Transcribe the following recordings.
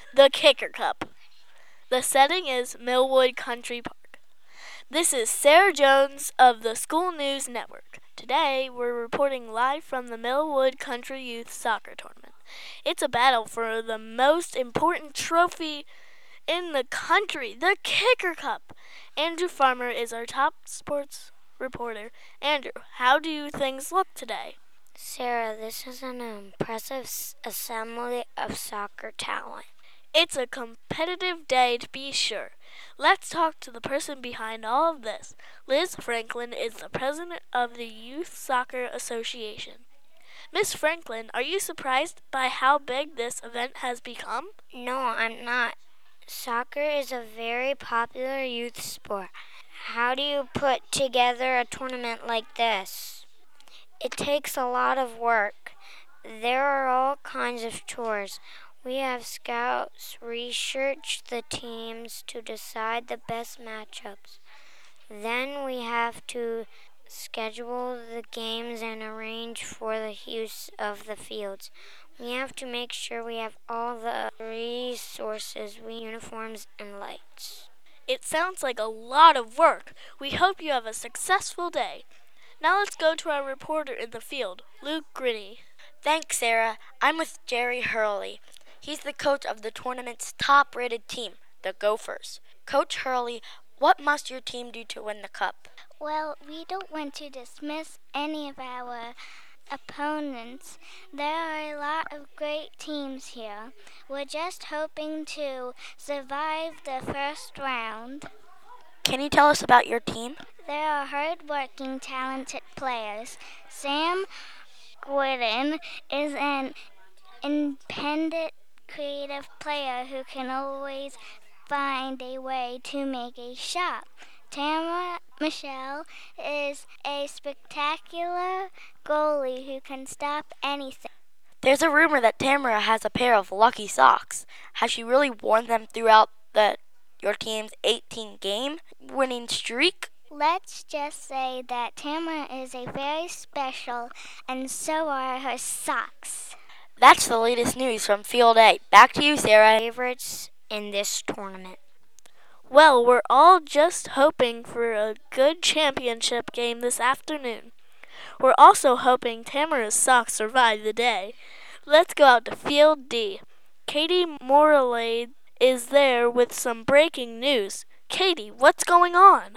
The Kicker Cup. The setting is Millwood Country Park. This is Sarah Jones of the School News Network. Today, we're reporting live from the Millwood Country Youth Soccer Tournament. It's a battle for the most important trophy in the country, the Kicker Cup. Andrew Farmer is our top sports reporter. Andrew, how do things look today? Sarah, this is an impressive assembly of soccer talent. It's a competitive day to be sure. Let's talk to the person behind all of this. Liz Franklin is the president of the Youth Soccer Association. Miss Franklin, are you surprised by how big this event has become? No, I'm not. Soccer is a very popular youth sport. How do you put together a tournament like this? It takes a lot of work. There are all kinds of chores. We have scouts research the teams to decide the best matchups. Then we have to schedule the games and arrange for the use of the fields. We have to make sure we have all the resources, uniforms, and lights. It sounds like a lot of work. We hope you have a successful day. Now let's go to our reporter in the field, Luke Grinney. Thanks, Sarah. I'm with Jerry Hurley. He's the coach of the tournament's top-rated team, the Gophers. Coach Hurley, what must your team do to win the cup? Well, we don't want to dismiss any of our opponents. There are a lot of great teams here. We're just hoping to survive the first round. Can you tell us about your team? There are hard-working, talented players. Sam Gordon is an independent, creative player who can always find a way to make a shot. Tamara Michelle is a spectacular goalie who can stop anything. There's a rumor that Tamara has a pair of lucky socks. Has she really worn them throughout your team's 18-game winning streak? Let's just say that Tamara is a very special, and so are her socks. That's the latest news from Field A. Back to you, Sarah. Favorites in this tournament. Well, we're all just hoping for a good championship game this afternoon. We're also hoping Tamara's socks survive the day. Let's go out to Field D. Katie Morlade is there with some breaking news. Katie, what's going on?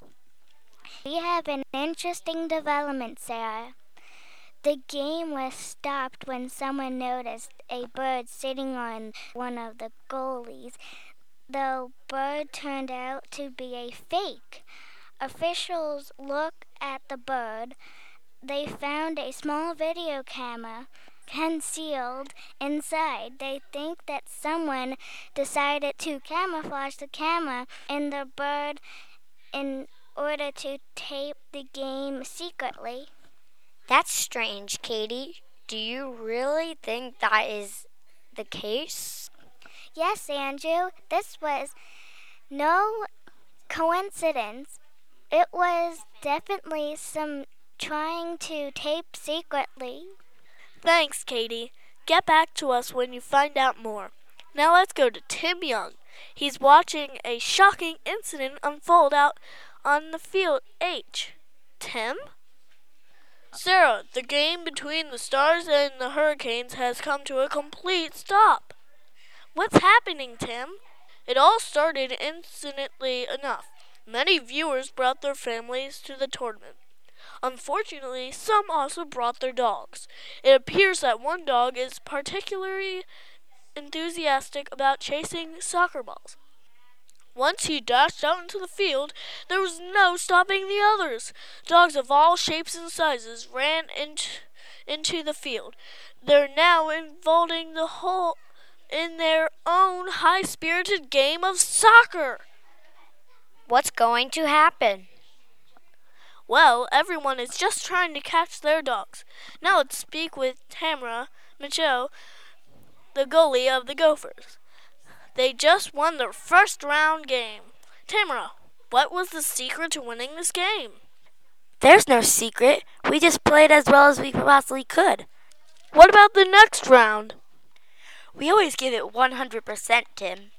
We have an interesting development, Sarah. The game was stopped when someone noticed a bird sitting on one of the goalies. The bird turned out to be a fake. Officials looked at the bird. They found a small video camera concealed inside. They think that someone decided to camouflage the camera and the bird in order to tape the game secretly. That's strange, Katie. Do you really think that is the case? Yes, Andrew. This was no coincidence. It was definitely some trying to tape secretly. Thanks, Katie. Get back to us when you find out more. Now let's go to Tim Young. He's watching a shocking incident unfold out on the field H. Tim? Sarah, the game between the Stars and the Hurricanes has come to a complete stop. What's happening, Tim? It all started innocently enough. Many viewers brought their families to the tournament. Unfortunately, some also brought their dogs. It appears that one dog is particularly enthusiastic about chasing soccer balls. Once he dashed out into the field, there was no stopping the others. Dogs of all shapes and sizes ran into the field. They're now involving the whole in their own high-spirited game of soccer. What's going to happen? Well, everyone is just trying to catch their dogs. Now let's speak with Tamara Michelle, the goalie of the Gophers. They just won their first round game. Tamara, what was the secret to winning this game? There's no secret. We just played as well as we possibly could. What about the next round? We always give it 100%, Tim.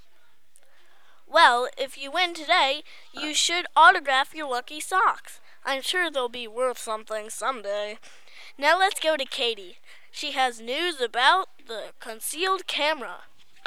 Well, if you win today, you should autograph your lucky socks. I'm sure they'll be worth something someday. Now let's go to Katie. She has news about the concealed camera.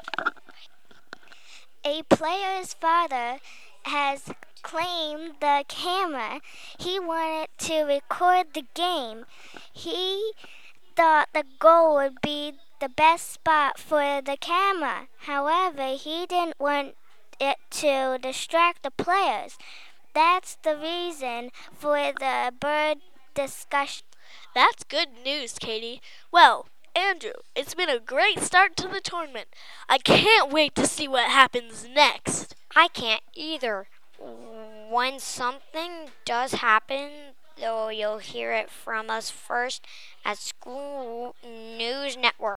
A player's father has claimed the camera. He wanted to record the game. He thought the goal would be the best spot for the camera. However, he didn't want it to distract the players. That's the reason for the bird discussion. That's good news, Katie. Well, Andrew, it's been a great start to the tournament. I can't wait to see what happens next. I can't either. When something does happen, though, you'll hear it from us first at School News Network.